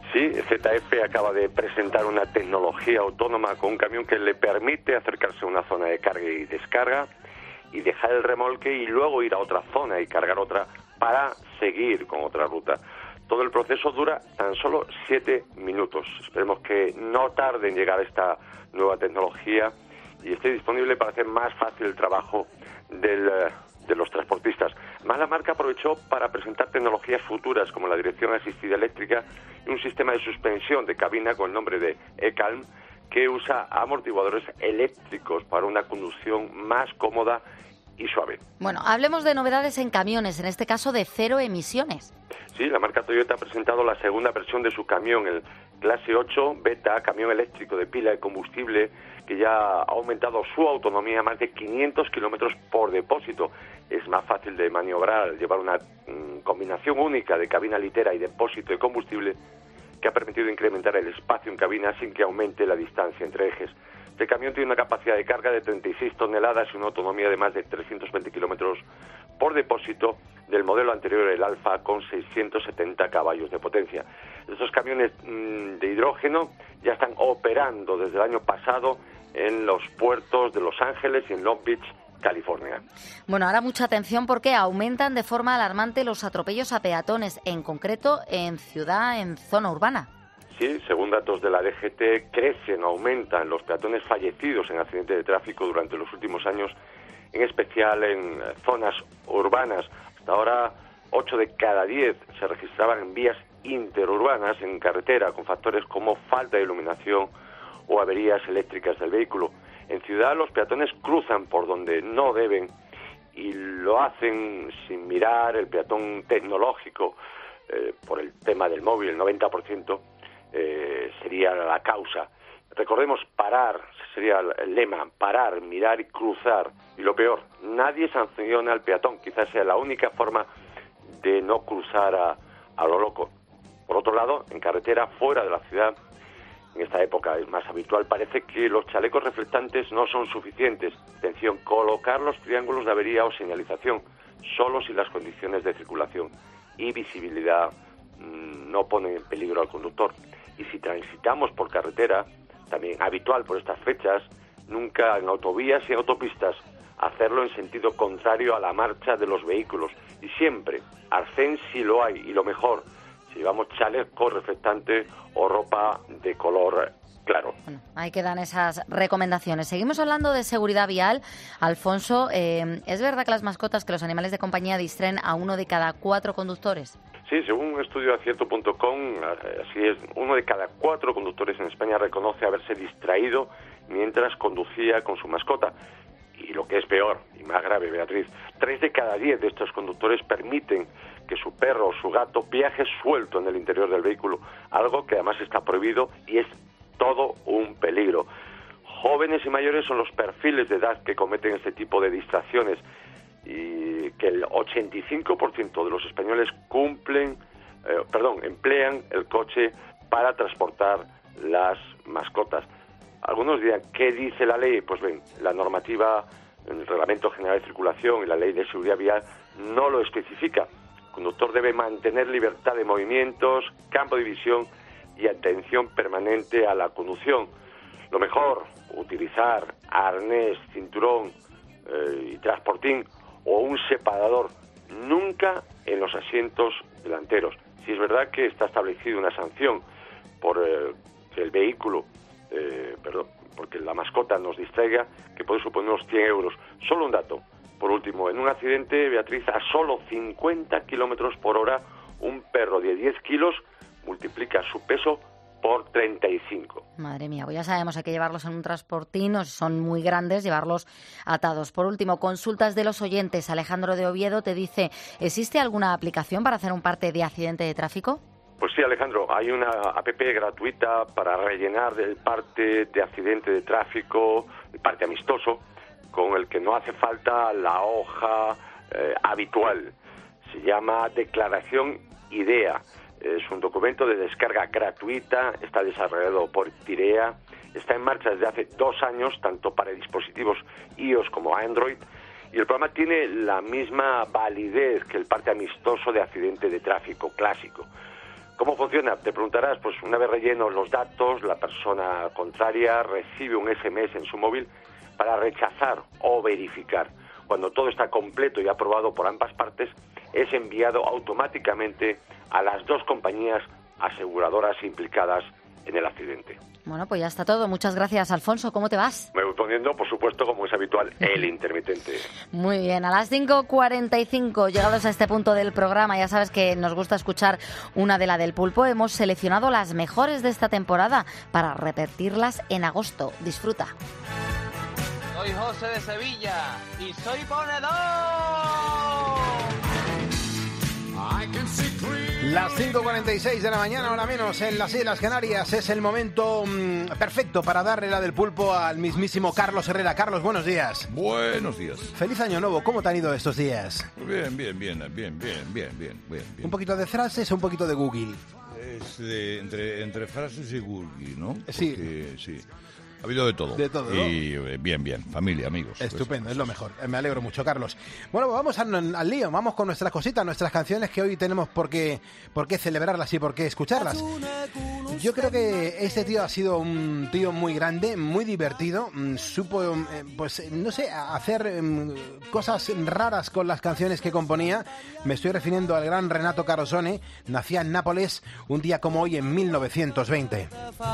Sí, Z F acaba de presentar una tecnología autónoma con un camión que le permite acercarse a una zona de carga y descarga y dejar el remolque y luego ir a otra zona y cargar otra para seguir con otra ruta. Todo el proceso dura tan solo siete minutos. Esperemos que no tarde en llegar esta nueva tecnología y esté disponible para hacer más fácil el trabajo del, de los transportistas. Más la marca aprovechó para presentar tecnologías futuras como la dirección asistida eléctrica y un sistema de suspensión de cabina con el nombre de eCalm que usa amortiguadores eléctricos para una conducción más cómoda y suave. Bueno, hablemos de novedades en camiones, en este caso de cero emisiones. Sí, la marca Toyota ha presentado la segunda versión de su camión, el Clase ocho Beta, camión eléctrico de pila de combustible, que ya ha aumentado su autonomía a más de quinientos kilómetros por depósito. Es más fácil de maniobrar, llevar una mm, combinación única de cabina litera y depósito de combustible que ha permitido incrementar el espacio en cabina sin que aumente la distancia entre ejes. Este camión tiene una capacidad de carga de treinta y seis toneladas y una autonomía de más de trescientos veinte kilómetros por depósito del modelo anterior, el Alfa, con seiscientos setenta caballos de potencia. Estos camiones mmm, de hidrógeno ya están operando desde el año pasado en los puertos de Los Ángeles y en Long Beach, California. Bueno, ahora mucha atención porque aumentan de forma alarmante los atropellos a peatones, en concreto en ciudad, en zona urbana. Sí, según datos de la D G T, crecen, aumentan los peatones fallecidos en accidentes de tráfico durante los últimos años, en especial en zonas urbanas. Hasta ahora, ocho de cada diez se registraban en vías interurbanas, en carretera, con factores como falta de iluminación o averías eléctricas del vehículo. En ciudad, los peatones cruzan por donde no deben y lo hacen sin mirar. El peatón tecnológico, eh, por el tema del móvil, el noventa por ciento, eh, sería la causa. Recordemos, parar, sería el lema, parar, mirar y cruzar. Y lo peor, nadie sanciona al peatón. Quizás sea la única forma de no cruzar a, a lo loco. Por otro lado, en carretera, fuera de la ciudad, en esta época es más habitual, parece que los chalecos reflectantes no son suficientes. Atención, colocar los triángulos de avería o señalización, solo si las condiciones de circulación y visibilidad mmm, no ponen en peligro al conductor. Y si transitamos por carretera, también habitual por estas fechas, nunca en autovías y en autopistas, hacerlo en sentido contrario a la marcha de los vehículos. Y siempre, arcén si lo hay, y lo mejor, si llevamos chaleco reflectante o ropa de color claro. Bueno, ahí quedan esas recomendaciones. Seguimos hablando de seguridad vial. Alfonso, eh, ¿es verdad que las mascotas, que los animales de compañía distraen a uno de cada cuatro conductores? Sí, según un estudio de acierto punto com, así es, uno de cada cuatro conductores en España reconoce haberse distraído mientras conducía con su mascota. Y lo que es peor y más grave, Beatriz, tres de cada diez de estos conductores permiten que su perro o su gato viaje suelto en el interior del vehículo, algo que además está prohibido y es todo un peligro. Jóvenes y mayores son los perfiles de edad que cometen este tipo de distracciones y que el ochenta y cinco por ciento de los españoles cumplen, eh, perdón, emplean el coche para transportar las mascotas. Algunos dirán, ¿qué dice la ley? Pues ven, la normativa, el Reglamento General de Circulación y la Ley de Seguridad Vial no lo especifica. El conductor debe mantener libertad de movimientos, campo de visión y atención permanente a la conducción. Lo mejor, utilizar arnés, cinturón eh, y transportín o un separador, nunca en los asientos delanteros. Si es verdad que está establecida una sanción por eh, que el vehículo, eh, perdón, porque la mascota nos distraiga, que puede suponer unos cien euros. Solo un dato, por último, en un accidente, Beatriz, a solo cincuenta kilómetros por hora, un perro de diez kilos multiplica su peso por treinta y cinco. Madre mía, pues ya sabemos, hay que llevarlos en un transportín, o si son muy grandes, llevarlos atados. Por último, consultas de los oyentes. Alejandro de Oviedo te dice, ¿existe alguna aplicación para hacer un parte de accidente de tráfico? Pues sí, Alejandro, hay una app gratuita para rellenar el parte de accidente de tráfico, el parte amistoso, con el que no hace falta la hoja eh, habitual. Se llama Declaración IDEA. Es un documento de descarga gratuita, está desarrollado por Tirea, está en marcha desde hace dos años, tanto para dispositivos iOS como Android, y el programa tiene la misma validez que el parte amistoso de accidente de tráfico clásico. ¿Cómo funciona? Te preguntarás, pues una vez rellenos los datos, la persona contraria recibe un ese eme ese en su móvil para rechazar o verificar. Cuando todo está completo y aprobado por ambas partes, es enviado automáticamente a las dos compañías aseguradoras implicadas en el accidente. Bueno, pues ya está todo. Muchas gracias, Alfonso. ¿Cómo te vas? Me voy poniendo, por supuesto, como es habitual, el intermitente. Muy bien, a las cinco cuarenta y cinco, llegados a este punto del programa, ya sabes que nos gusta escuchar una de la del Pulpo. Hemos seleccionado las mejores de esta temporada para repetirlas en agosto. Disfruta. Soy José de Sevilla y soy ponedor. Las cinco cuarenta y seis de la mañana, ahora menos, en las Islas Canarias. Es el momento mmm, perfecto para darle la del pulpo al mismísimo Carlos Herrera. Carlos, buenos días. Buenos días. Feliz año nuevo. ¿Cómo te han ido estos días? Bien, bien, bien, bien, bien, bien, bien, bien, bien. ¿Un poquito de frases o un poquito de Google? Es de, entre, entre frases y Google, ¿no? Sí. Porque, sí. Ha habido de todo. De todo, ¿no? Y eh, bien, bien, familia, amigos. Estupendo, pues, es lo mejor. Me alegro mucho, Carlos. Bueno, pues vamos al, al lío, vamos con nuestras cositas, nuestras canciones que hoy tenemos por qué, por qué celebrarlas y por qué escucharlas. Yo creo que este tío ha sido un tío muy grande, muy divertido, supo, eh, pues, no sé, hacer eh, cosas raras con las canciones que componía. Me estoy refiriendo al gran Renato Carosone, nacía en Nápoles un día como hoy en mil novecientos veinte.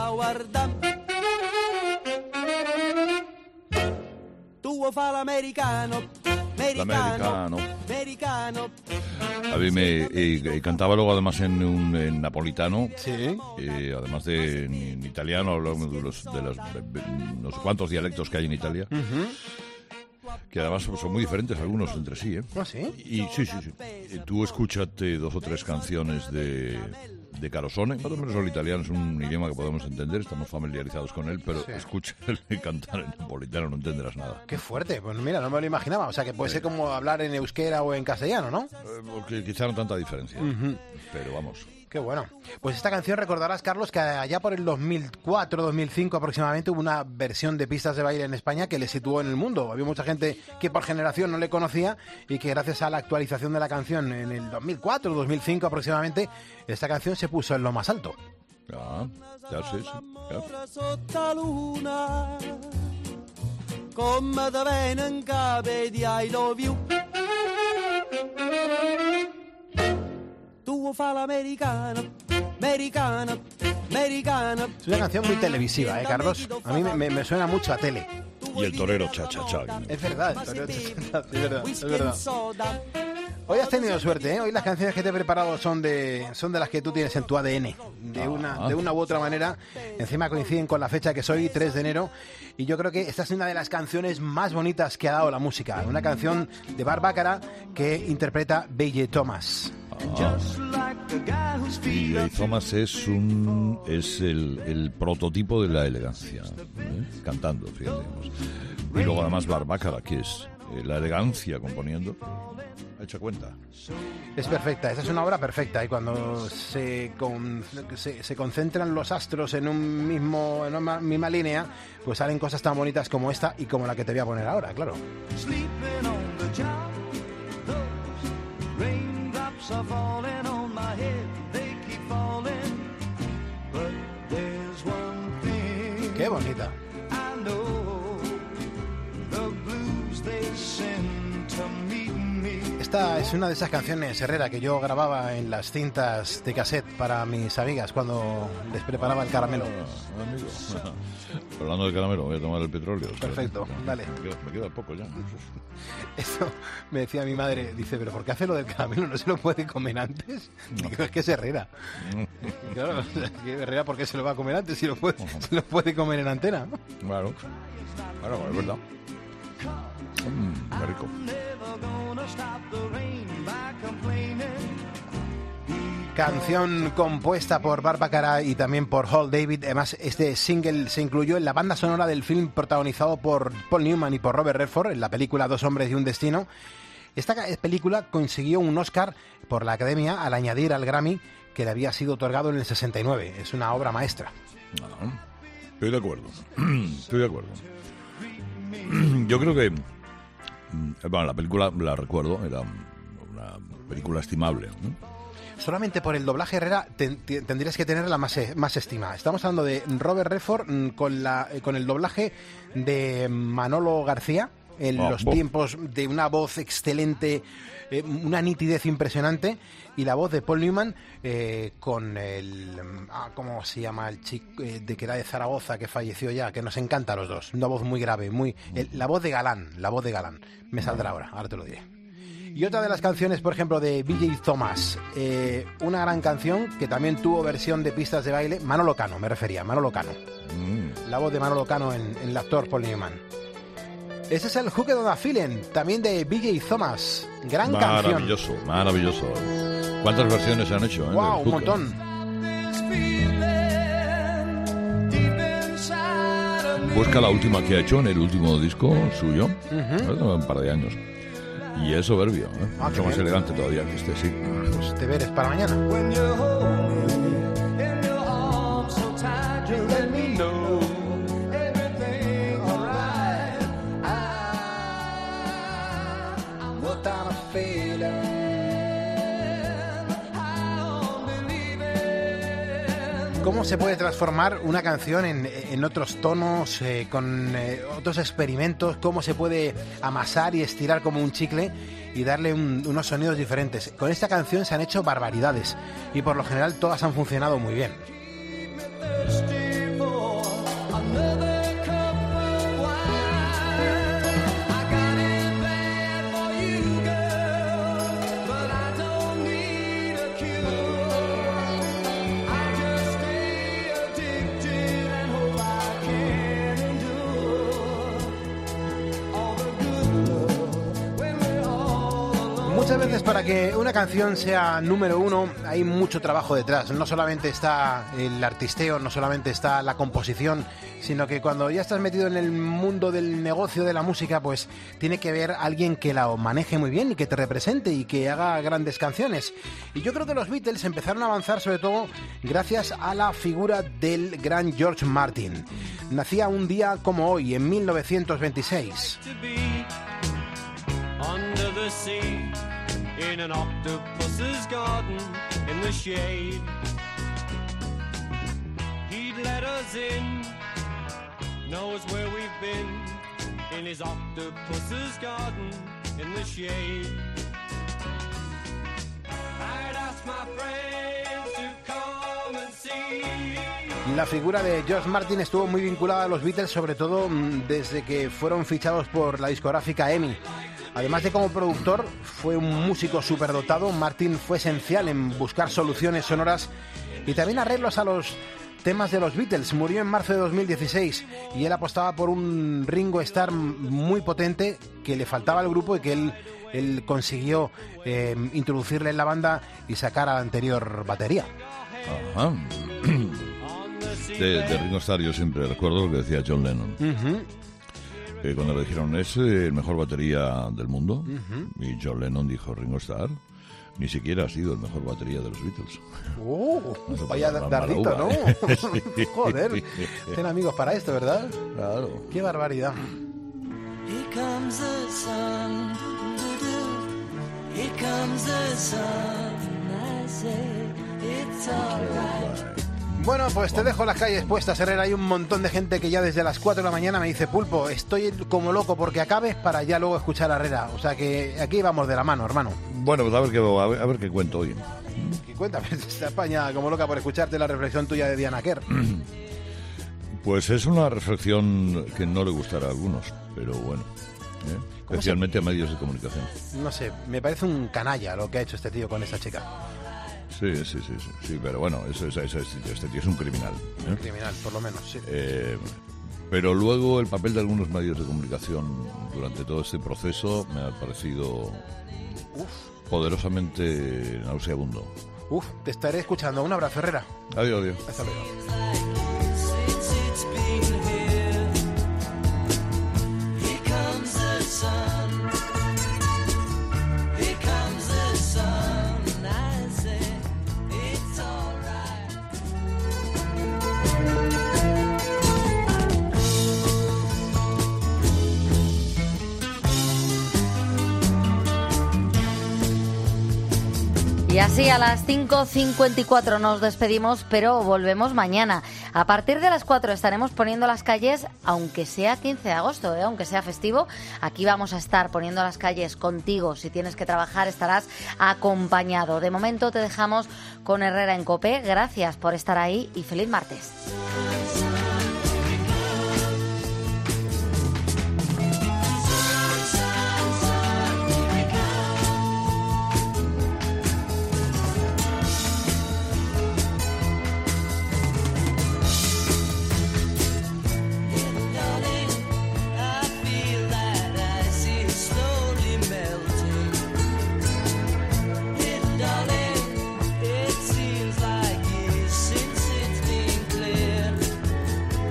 Tuo fa l'americano, L'americano. americano. A mí me eh, cantaba luego además en un en napolitano. Sí. Eh, además de en, en italiano, hablamos de los, de los no sé cuántos dialectos que hay en Italia. Uh-huh. Que además son muy diferentes algunos entre sí, ¿eh? ¿Ah, sí? Y sí, sí, sí. Y tú escúchate dos o tres canciones de, de Carosone. Más o menos el italiano es un idioma que podemos entender, estamos familiarizados con él, pero Sí. escúchale cantar en napolitano, no entenderás nada. Qué fuerte, pues mira, no me lo imaginaba. O sea, que puede ser como hablar en euskera o en castellano, ¿no? Eh, Porque quizá no tanta diferencia, Ujú. pero vamos. Qué bueno. Pues esta canción recordarás, Carlos, que allá por el dos mil cuatro, dos mil cinco aproximadamente hubo una versión de pistas de baile en España que le situó en el mundo. Había mucha gente que por generación no le conocía y que gracias a la actualización de la canción en el dos mil cuatro, dos mil cinco aproximadamente, esta canción se puso en lo más alto. Ya, ya sí, sí. Ya. Sotto la luna, come te venen cape di I love you. Tuo fa l'americano, americano, americano. Es una canción muy televisiva, ¿eh, Carlos? A mí me, me suena mucho a tele. Y el torero cha cha cha. Es verdad, el torero cha, cha, cha, es verdad, es verdad. Hoy has tenido suerte, ¿eh? Hoy las canciones que te he preparado son de son de las que tú tienes en tu A D N. De una, de una u otra manera. Encima coinciden con la fecha que soy, tres de enero. Y yo creo que esta es una de las canciones más bonitas que ha dado la música. Una canción de Barbácara que interpreta B J Thomas. Ah. B J Thomas es un es el, el prototipo de la elegancia, ¿eh? Cantando, fíjate. Y luego además Barbácara, que es eh, la elegancia componiendo. Hecha cuenta. Es perfecta, esta es una obra perfecta y cuando se, con, se, se concentran los astros en un mismo en una misma línea, pues salen cosas tan bonitas como esta y como la que te voy a poner ahora, claro. Sleeping on the job, those raindrops are falling on my head, they keep falling, but there's one thing Qué bonita. I know, the blues they send to meet me. Esta es una de esas canciones, Herrera, que yo grababa en las cintas de cassette para mis amigas cuando les preparaba el caramelo. Ah, amigo. Hablando de caramelo, voy a tomar el petróleo. Perfecto, dale. Me queda, me queda poco ya. Eso me decía mi madre, dice, pero ¿por qué hace lo del caramelo? ¿No se lo puede comer antes? No. Digo, es que es Herrera. Claro, es que Herrera, ¿por qué se lo va a comer antes si lo puede, se lo puede comer en antena? Claro, claro, es verdad. Mm, qué rico. Canción compuesta por Barbácara y también por Hall David. Además, este single se incluyó en la banda sonora del film protagonizado por Paul Newman y por Robert Redford en la película Dos hombres y un destino. Esta película consiguió un Oscar por la Academia al añadir al Grammy que le había sido otorgado en el sesenta y nueve. Es una obra maestra. Ah, estoy de acuerdo. Estoy de acuerdo. Yo creo que... Bueno, la película la recuerdo, era una película estimable, ¿no? Solamente por el doblaje, Herrera, ten, ten, tendrías que tenerla más, más estima. Estamos hablando de Robert Redford con, la, con el doblaje de Manolo García, en oh, los oh. tiempos de una voz excelente, eh, una nitidez impresionante, y la voz de Paul Newman eh, con el... Ah, ¿cómo se llama el chico eh, de que era de Zaragoza, que falleció ya? Que nos encanta a los dos. Una voz muy grave, muy el, la voz de Galán, la voz de Galán. Me saldrá ahora, ahora te lo diré. Y otra de las canciones, por ejemplo, de B J Thomas, eh, una gran canción que también tuvo versión de pistas de baile, Manolo Cano, me refería, Manolo Cano. Mm. La voz de Manolo Cano en, en el actor Paul Newman. Ese es el Hooked on a Feeling, también de B J Thomas. Gran maravilloso, canción. Maravilloso, maravilloso. ¿Cuántas versiones han hecho? Eh, wow, un montón. Busca la última que ha hecho en el último disco suyo, uh-huh. un par de años. Y es soberbio, ¿eh? Ah, mucho más bien. elegante todavía que este, sí. Pues te veres para mañana. ¿Cómo se puede transformar una canción en, en otros tonos, eh, con eh, otros experimentos? ¿Cómo se puede amasar y estirar como un chicle y darle un, unos sonidos diferentes? Con esta canción se han hecho barbaridades y por lo general todas han funcionado muy bien. Muchas veces para que una canción sea número uno hay mucho trabajo detrás. No solamente está el artisteo, no solamente está la composición, sino que cuando ya estás metido en el mundo del negocio de la música, pues tiene que haber alguien que la maneje muy bien y que te represente y que haga grandes canciones. Y yo creo que los Beatles empezaron a avanzar sobre todo gracias a la figura del gran George Martin. Nacía un día como hoy, en mil novecientos veintiséis. Under the sea, in an octopus's garden, in the shade. He'd let us in, knows where we've been, in his octopus's garden, in the shade. I'd ask my friends to come and see. La figura de George Martin estuvo muy vinculada a los Beatles, sobre todo desde que fueron fichados por la discográfica E M I. Además de como productor, fue un músico superdotado. Martin fue esencial en buscar soluciones sonoras y también arreglos a los temas de los Beatles. Murió en marzo de dos mil dieciséis y él apostaba por un Ringo Starr muy potente que le faltaba al grupo y que él, él consiguió eh, introducirle en la banda y sacar a la anterior batería. Ajá. De, de Ringo Starr yo siempre recuerdo lo que decía John Lennon. Uh-huh. Que cuando le dijeron, es el mejor batería del mundo, uh-huh. y John Lennon dijo, Ringo Starr ni siquiera ha sido el mejor batería de los Beatles. ¡Oh! No Vaya dardito, ¿no? ¿eh? Joder, tienen amigos para esto, ¿verdad? Claro. ¡Qué barbaridad! Here comes the sun, here comes the sun, I say it's alright. Bueno, pues te dejo las calles puestas, Herrera. Hay un montón de gente que ya desde las cuatro de la mañana me dice, Pulpo, estoy como loco porque acabes para ya luego escuchar a Herrera. O sea que aquí vamos de la mano, hermano. Bueno, pues a ver qué, a ver, a ver qué cuento hoy. Y cuéntame, esta España como loca por escucharte la reflexión tuya de Diana Kerr. Pues es una reflexión que no le gustará a algunos, pero bueno, ¿eh? Especialmente se... a medios de comunicación. No sé, me parece un canalla lo que ha hecho este tío con esta chica. Sí, sí, sí, sí, sí, pero bueno, eso, eso, eso, este tío es un criminal. ¿eh? Un criminal, por lo menos, sí. Eh, pero luego el papel de algunos medios de comunicación durante todo este proceso me ha parecido Uf. poderosamente nauseabundo. Uf, te estaré escuchando. Un abrazo, Herrera. Adiós, adiós. Hasta luego. Y así a las cinco cincuenta y cuatro nos despedimos, pero volvemos mañana. A partir de las cuatro estaremos poniendo las calles, aunque sea quince de agosto, ¿eh? Aunque sea festivo. Aquí vamos a estar poniendo las calles contigo. Si tienes que trabajar, estarás acompañado. De momento te dejamos con Herrera en COPE. Gracias por estar ahí y feliz martes.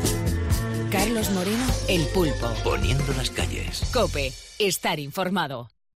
Carlos Moreno, El Pulpo. Poniendo las calles. COPE. Estar informado.